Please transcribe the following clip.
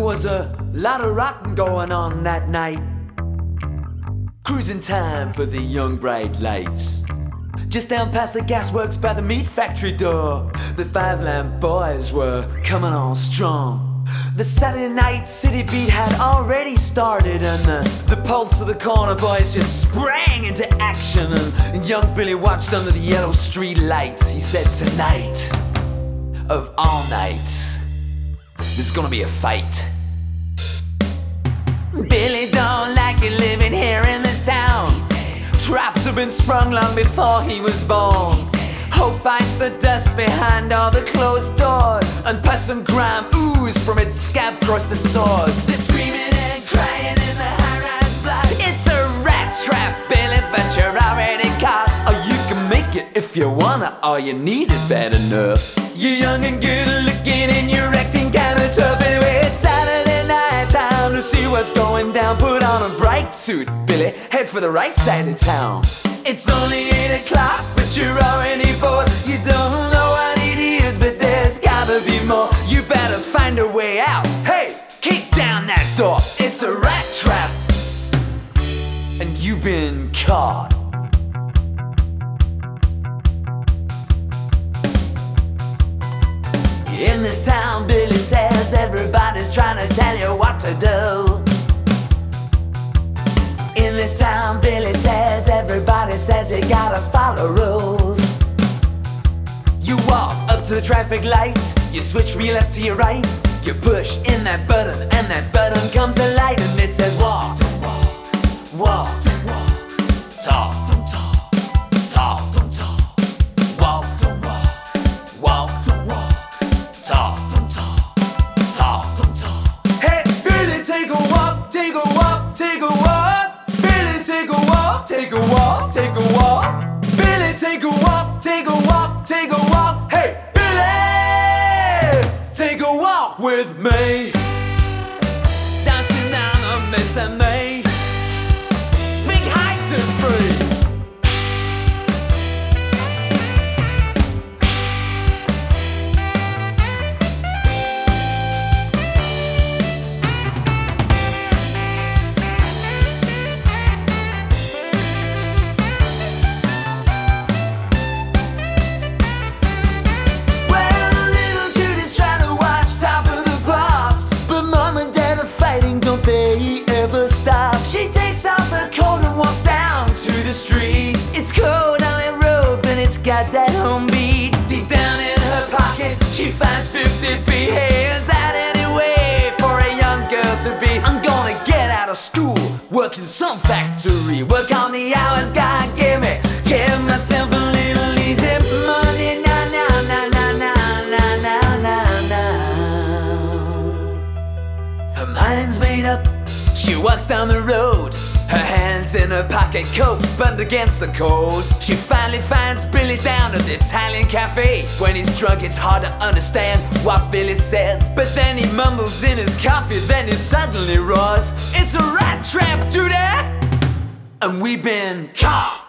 was a lot of rockin' going on that night. Cruising time for the young bright lights. Just down past the gasworks by the meat factory door, the Five Lamp Boys were coming on strong. The Saturday night city beat had already started, and the pulse of the corner boys just sprang into action. And young Billy watched under the yellow street lights. He said, tonight, of all nights, there's gonna be a fight. Billy don't like it living here in this town. Traps have been sprung long before he was born. Hope bites the dust behind all the closed doors, and pus and grime ooze from its scab-crusted sores. They're screaming and crying in the high-rise blocks. It's a rat trap, Billy, but you're already caught. Or you can make it if you wanna, all you need is bad enough. You're young and good looking and you're acting kinda tough. Anyway, it's Saturday night, time to see what's going down. Put on a bright suit, Billy, head for the right side of town. It's only 8 o'clock, but you're already bored. You don't know what it is, but there's gotta be more. You better find a way out. Hey, kick down that door. It's a rat trap, and you've been caught. In this town, Billy says, everybody's trying to tell you what to do. In this town, Billy says, everybody says you gotta follow rules. You walk up to the traffic lights, you switch from your left to your right. You push in that button, and that button comes to light, and it says walk, don't walk, walk, don't walk, talk, don't talk, talk, don't talk, walk, don't walk, walk, don't walk, talk, don't talk, talk, don't talk. Hey, Billy, take a walk, take a walk, take a walk. Take a walk, take a walk, take a walk. Billy, take a walk, take a walk, take a walk. Hey, Billy, take a walk with me. Down to now, Miss and me. Speak high to free. Street. It's cold on that road, but it's got that home beat. Deep down in her pocket, she finds 50p. Hey, is that any way for a young girl to be? I'm gonna get out of school, work in some factory, work on the hours God give me, give myself a little easy money. Na na na na na na na na na. Her mind's made up. She walks down the road, her hands in her pocket coat, buttoned against the cold. She finally finds Billy down at the Italian cafe. When he's drunk, it's hard to understand what Billy says, but then he mumbles in his coffee, then he suddenly roars, it's a rat trap, dude, and we've been caught.